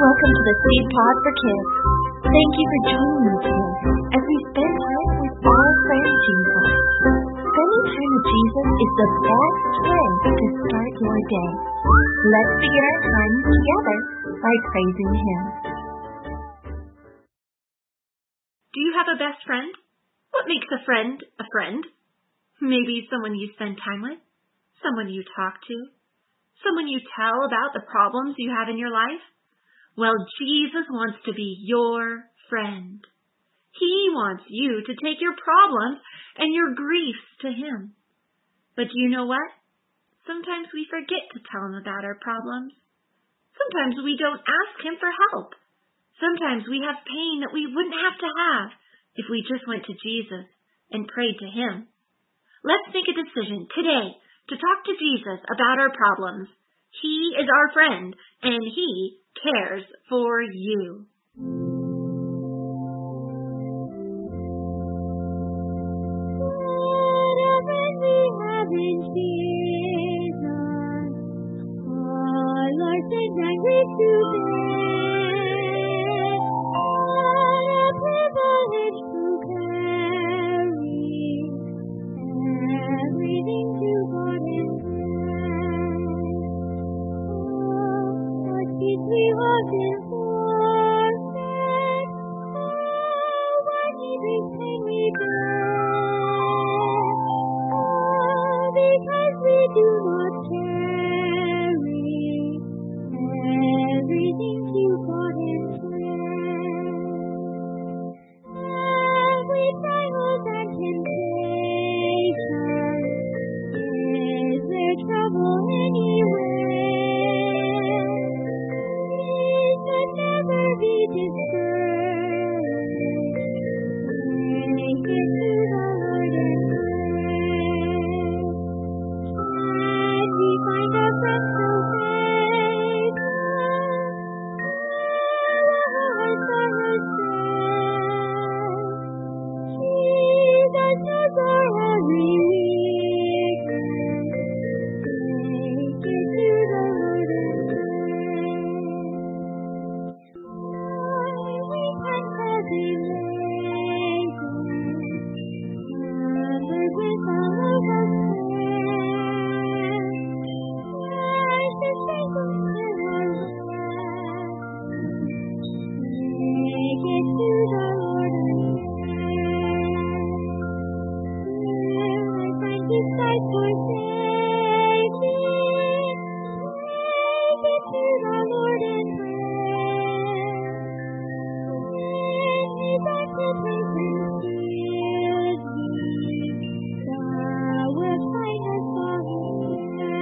Welcome to the Seed Pod for Kids. Thank you for joining me today as we spend time with our friend Jesus. Spending time with Jesus is the best way to start your day. Let's begin our time together by praising Him. Do you have a best friend? What makes a friend a friend? Maybe someone you spend time with, someone you talk to, someone you tell about the problems you have in your life. Well, Jesus wants to be your friend. He wants you to take your problems and your griefs to Him. But do you know what? Sometimes we forget to tell Him about our problems. Sometimes we don't ask Him for help. Sometimes we have pain that we wouldn't have to have if we just went to Jesus and prayed to Him. Let's make a decision today to talk to Jesus about our problems. He is our friend, and He cares for you. Whatever we have in Jesus, all our sins and grief to bear. What a privilege to carry everything to God in prayer. Oh, what peace we often forfeit. Oh, what needless pain we bear. Oh, because we do not carry everything to God in prayer. Every trials and temptation, is there trouble anywhere? We should never be discouraged. Take it to the Lord and pray. Can we find a friend so faithful? Where our sorrows stray? Jesus knows our every weakness. Take it to the Lord and pray. We can call Thee numbered with all of us prayer. Precious faithful still our take it to the Lord and pray. Will I find His sight for safety? Take it to the Lord and pray. When His occupation steals me, Thou wilt find us falling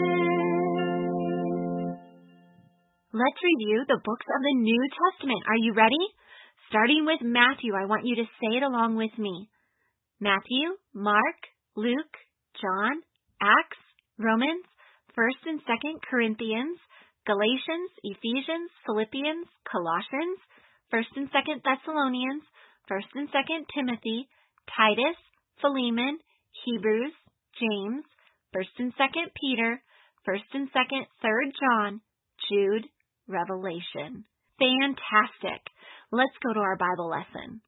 there. Let's review the books of the New Testament. Are you ready? Starting with Matthew, I want you to say it along with me. Matthew, Mark, Luke, John, Acts, Romans, 1st and 2nd Corinthians, Galatians, Ephesians, Philippians, Colossians, 1st and 2nd Thessalonians, 1st and 2nd Timothy, Titus, Philemon, Hebrews, James, 1st and 2nd Peter, 1st and 2nd, 3rd John, Jude, Revelation. Fantastic. Let's go to our Bible lesson.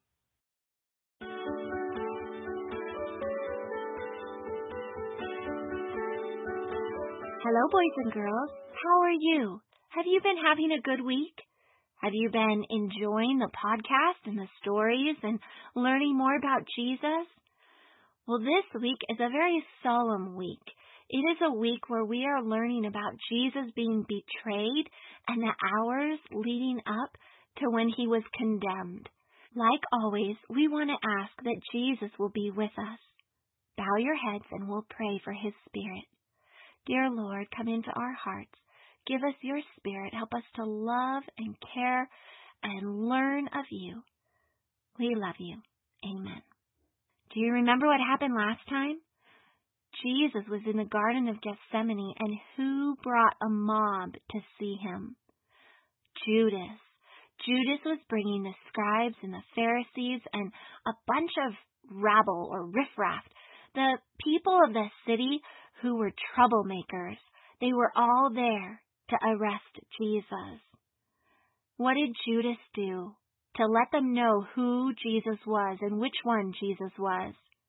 Hello, boys and girls. How are you? Have you been having a good week? Have you been enjoying the podcast and the stories and learning more about Jesus? Well, this week is a very solemn week. It is a week where we are learning about Jesus being betrayed and the hours leading up to when He was condemned. Like always, we want to ask that Jesus will be with us. Bow your heads and we'll pray for His Spirit. Dear Lord, come into our hearts. Give us your Spirit. Help us to love and care and learn of you. We love you. Amen. Do you remember what happened last time? Jesus was in the Garden of Gethsemane, and who brought a mob to see Him? Judas. Judas was bringing the scribes and the Pharisees and a bunch of rabble or riffraff, the people of the city who were troublemakers. They were all there to arrest Jesus. What did Judas do to let them know who Jesus was and which one Jesus was?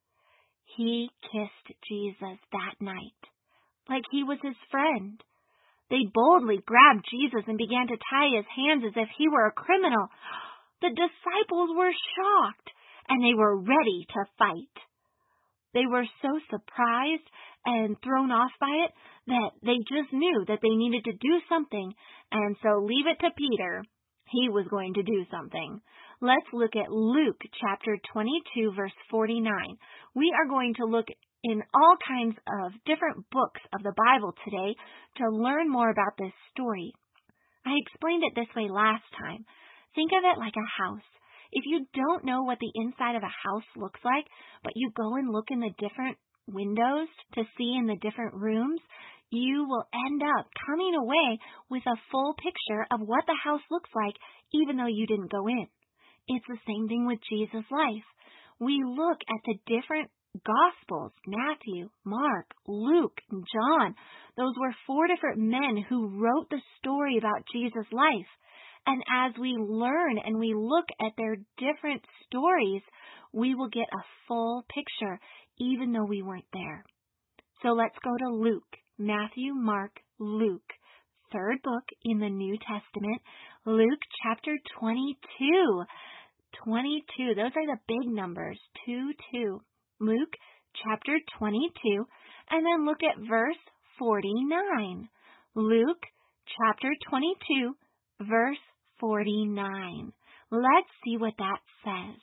He kissed Jesus that night, like he was his friend. They boldly grabbed Jesus and began to tie his hands as if he were a criminal. The disciples were shocked, and they were ready to fight. They were so surprised and thrown off by it that they just knew that they needed to do something, and so leave it to Peter. He was going to do something. Let's look at Luke chapter 22, verse 49. We are going to look in all kinds of different books of the Bible today to learn more about this story. I explained it this way last time. Think of it like a house. If you don't know what the inside of a house looks like, but you go and look in the different windows to see in the different rooms, you will end up coming away with a full picture of what the house looks like, even though you didn't go in. It's the same thing with Jesus' life. We look at the different Gospels, Matthew, Mark, Luke, and John. Those were 4 different men who wrote the story about Jesus' life. And as we learn and we look at their different stories, we will get a full picture, even though we weren't there. So let's go to Luke, Matthew, Mark, Luke, 3rd book in the New Testament, Luke chapter 22. 22, those are the big numbers, 2. Luke chapter 22, and then look at verse 49. Luke chapter 22, verse 49. Let's see what that says.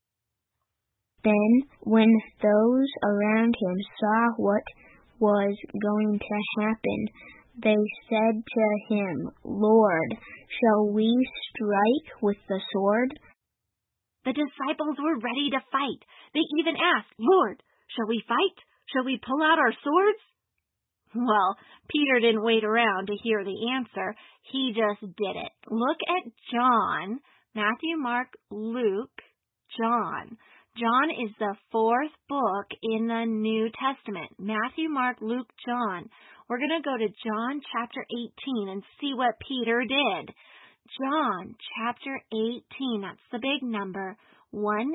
Then, when those around him saw what was going to happen, they said to him, Lord, shall we strike with the sword? The disciples were ready to fight. They even asked, Lord, shall we fight? Shall we pull out our swords? Well, Peter didn't wait around to hear the answer. He just did it. Look at John, Matthew, Mark, Luke, John. John is the 4th book in the New Testament. Matthew, Mark, Luke, John. We're going to go to John chapter 18 and see what Peter did. John chapter 18, that's the big number, 1-8.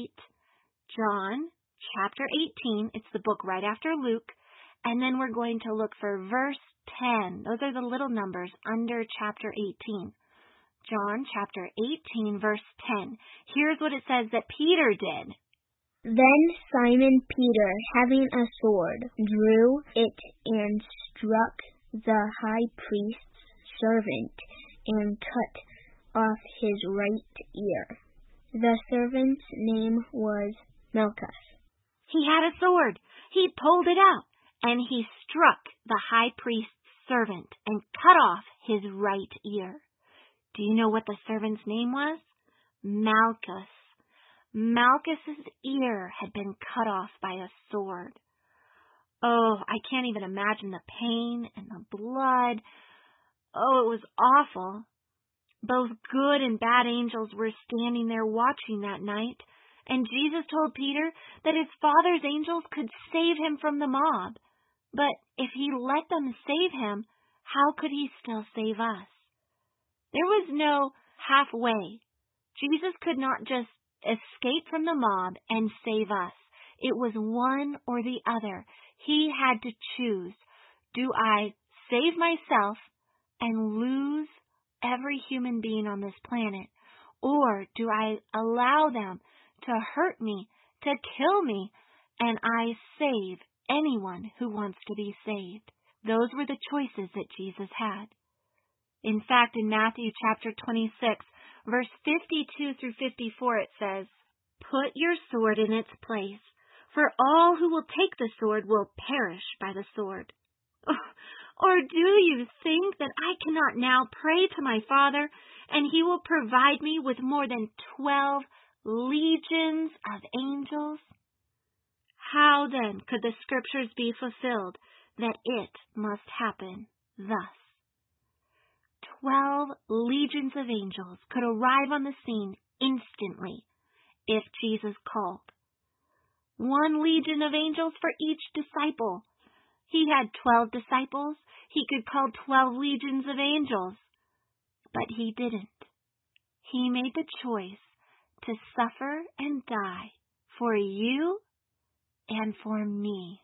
John chapter 18, it's the book right after Luke. And then we're going to look for verse 10. Those are the little numbers under chapter 18. John chapter 18, verse 10. Here's what it says that Peter did. Then Simon Peter, having a sword, drew it and struck the high priest's servant and cut off his right ear. The servant's name was Malchus. He had a sword. He pulled it out, and he struck the high priest's servant and cut off his right ear. Do you know what the servant's name was? Malchus. Malchus's ear had been cut off by a sword. Oh, I can't even imagine the pain and the blood. Oh, it was awful. Both good and bad angels were standing there watching that night, and Jesus told Peter that his Father's angels could save him from the mob. But if he let them save him, how could he still save us? There was no halfway. Jesus could not just escape from the mob and save us. It was one or the other. He had to choose. Do I save myself and lose every human being on this planet? Or do I allow them to hurt me, to kill me, and I save anyone who wants to be saved? Those were the choices that Jesus had. In fact, in Matthew chapter 26, verse 52 through 54, it says, Put your sword in its place, for all who will take the sword will perish by the sword. Or do you think that I cannot now pray to my Father, and he will provide me with more than 12 legions of angels? How then could the scriptures be fulfilled that it must happen thus? 12 legions of angels could arrive on the scene instantly if Jesus called. 1 legion of angels for each disciple. He had 12 disciples. He could call 12 legions of angels. But he didn't. He made the choice to suffer and die for you and for me.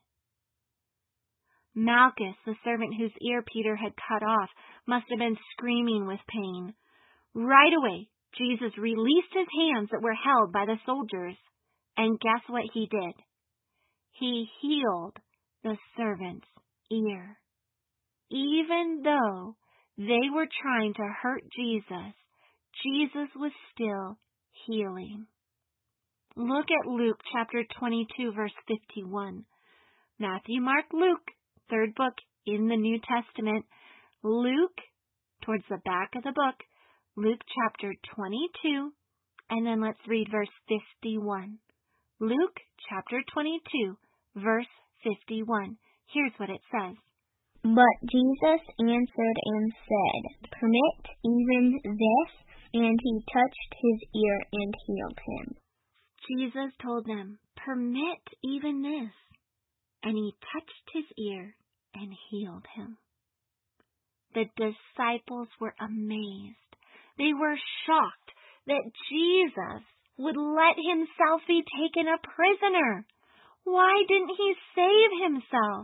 Malchus, the servant whose ear Peter had cut off, must have been screaming with pain. Right away, Jesus released his hands that were held by the soldiers, and guess what he did? He healed the servant's ear. Even though they were trying to hurt Jesus, Jesus was still healing. Look at Luke chapter 22, verse 51. Matthew, Mark, Luke, third book in the New Testament. Luke, towards the back of the book, Luke chapter 22, and then let's read verse 51. Luke chapter 22, verse 51. Here's what it says. But Jesus answered and said, Permit even this, and he touched his ear and healed him. Jesus told them, Permit even this, and he touched his ear and healed him. The disciples were amazed. They were shocked that Jesus would let himself be taken a prisoner. Why didn't he save himself?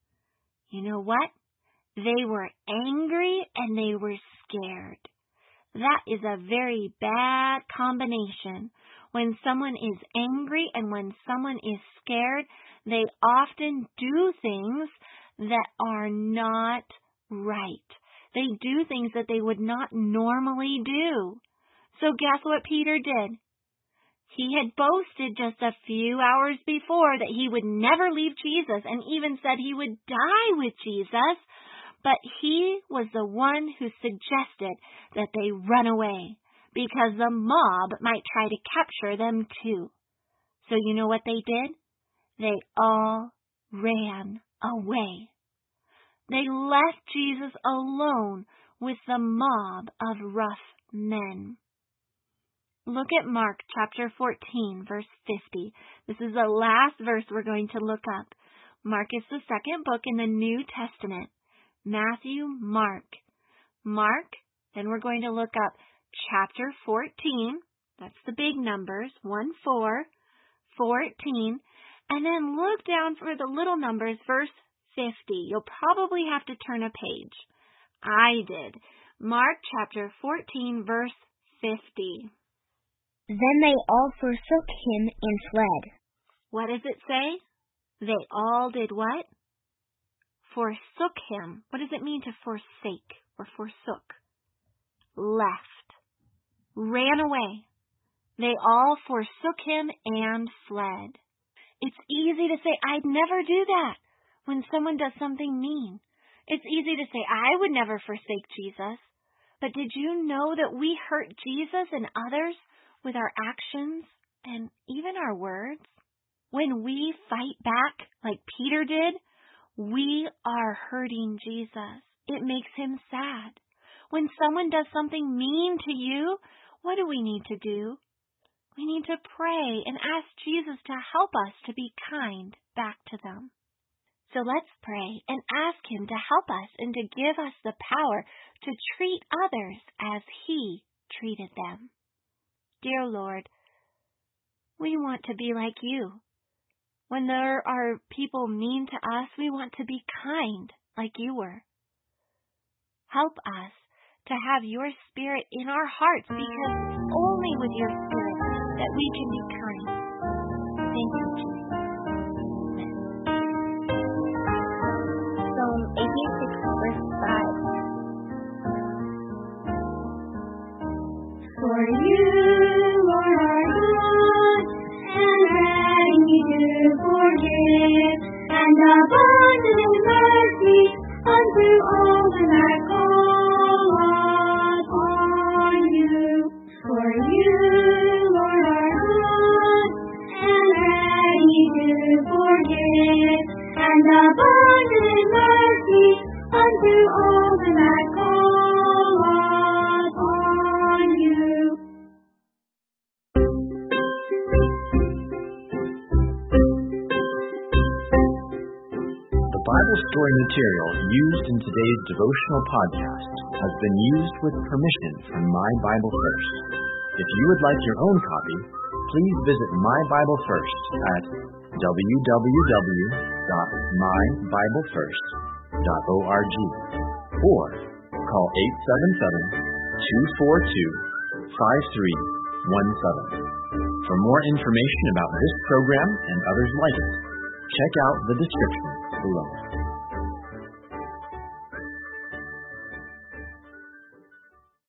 You know what? They were angry and they were scared. That is a very bad combination. When someone is angry and when someone is scared, they often do things that are not right. They do things that they would not normally do. So guess what Peter did? He had boasted just a few hours before that he would never leave Jesus and even said he would die with Jesus, but he was the one who suggested that they run away because the mob might try to capture them too. So you know what they did? They all ran away. They left Jesus alone with the mob of rough men. Look at Mark chapter 14, verse 50. This is the last verse we're going to look up. Mark is the second book in the New Testament. Matthew, Mark. Then we're going to look up chapter 14. That's the big numbers, 1, 4, 14. And then look down for the little numbers, verse 50. You'll probably have to turn a page. I did. Mark chapter 14, verse 50. Then they all forsook him and fled. What does it say? They all did what? Forsook him. What does it mean to forsake or forsook? Left. Ran away. They all forsook him and fled. It's easy to say, I'd never do that when someone does something mean. It's easy to say, I would never forsake Jesus. But did you know that we hurt Jesus and others with our actions and even our words? When we fight back like Peter did, we are hurting Jesus. It makes him sad. When someone does something mean to you, what do we need to do? We need to pray and ask Jesus to help us to be kind back to them. So let's pray and ask him to help us and to give us the power to treat others as he treated them. Dear Lord, we want to be like you. When there are people mean to us, we want to be kind like you were. Help us to have your Spirit in our hearts, because only with your Spirit that we can be kind. Thank you, Jesus. Psalm 86, verse 5. For you, Lord, are good, and ready to forgive, and abundant in mercy unto all when I call upon you. For you, Lord, are good, and ready to forgive, and abundant in mercy unto all when I call upon you. The Bible story material used in today's devotional podcast has been used with permission from My Bible First. If you would like your own copy, please visit My Bible First at www.mybiblefirst.org or call 877-242-5317. For more information about this program and others like it, check out the description below.